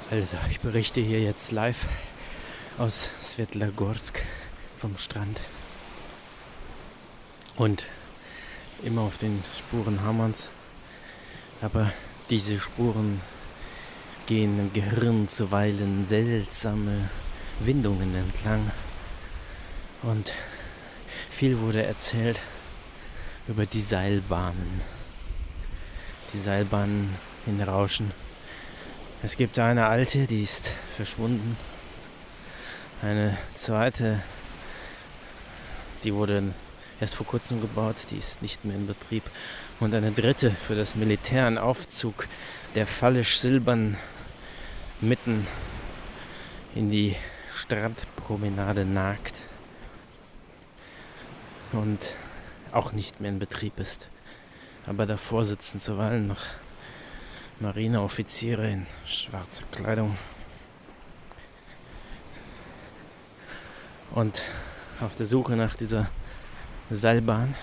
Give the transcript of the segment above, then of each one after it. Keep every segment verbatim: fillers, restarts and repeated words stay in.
Also, ich berichte hier jetzt live aus Svetlogorsk vom Strand. Und immer auf den Spuren Hamanns. Aber diese Spuren gehen im Gehirn zuweilen seltsame Windungen entlang. Und viel wurde erzählt über die Seilbahnen. Die Seilbahnen in Rauschen. Es gibt eine alte, die ist verschwunden. Eine zweite, die wurde erst vor kurzem gebaut, die ist nicht mehr in Betrieb. Und eine dritte für das Militär, ein Aufzug, der fallisch silbern mitten in die Strandpromenade nagt und auch nicht mehr in Betrieb ist. Aber davor sitzen zuweilen noch Marineoffiziere in schwarzer Kleidung. Und auf der Suche nach dieser Seilbahn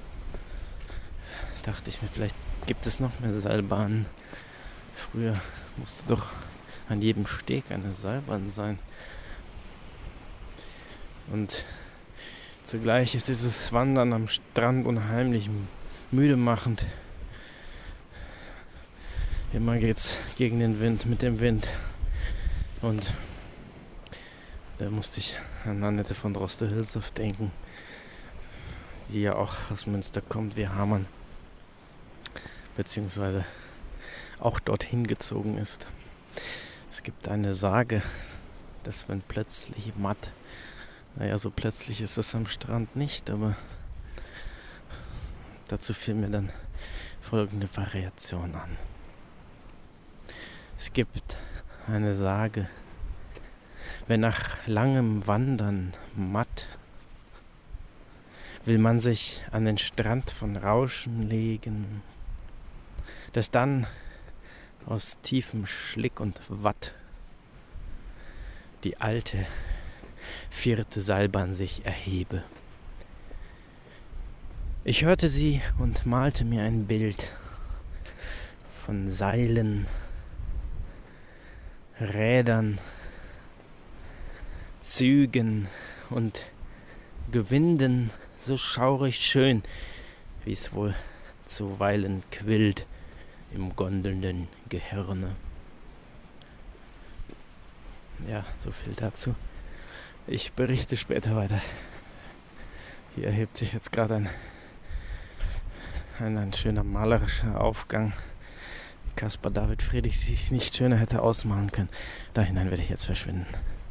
dachte ich mir, vielleicht gibt es noch mehr Seilbahnen. Früher musste doch an jedem Steg eine Seilbahn sein. Und zugleich ist dieses Wandern am Strand unheimlich müde machend. Immer geht's gegen den Wind, mit dem Wind. Und da musste ich an Annette von Droste-Hülshoff denken, die ja auch aus Münster kommt, wie Hamann. Beziehungsweise auch dorthin gezogen ist. Es gibt eine Sage, dass wenn plötzlich matt, naja, so plötzlich ist es am Strand nicht, aber dazu fiel mir dann folgende Variation an. Es gibt eine Sage, wenn nach langem Wandern matt, will man sich an den Strand von Rauschen legen, dass dann aus tiefem Schlick und Watt die alte vierte Seilbahn sich erhebe. Ich hörte sie und malte mir ein Bild von Seilen, Rädern, Zügen und Gewinden, so schaurig schön, wie es wohl zuweilen quillt im gondelnden Gehirne. Ja, so viel dazu. Ich berichte später weiter. Hier erhebt sich jetzt gerade ein, ein, ein schöner malerischer Aufgang. Caspar David Friedrich sich nicht schöner hätte ausmalen können. Da hinein werde ich jetzt verschwinden.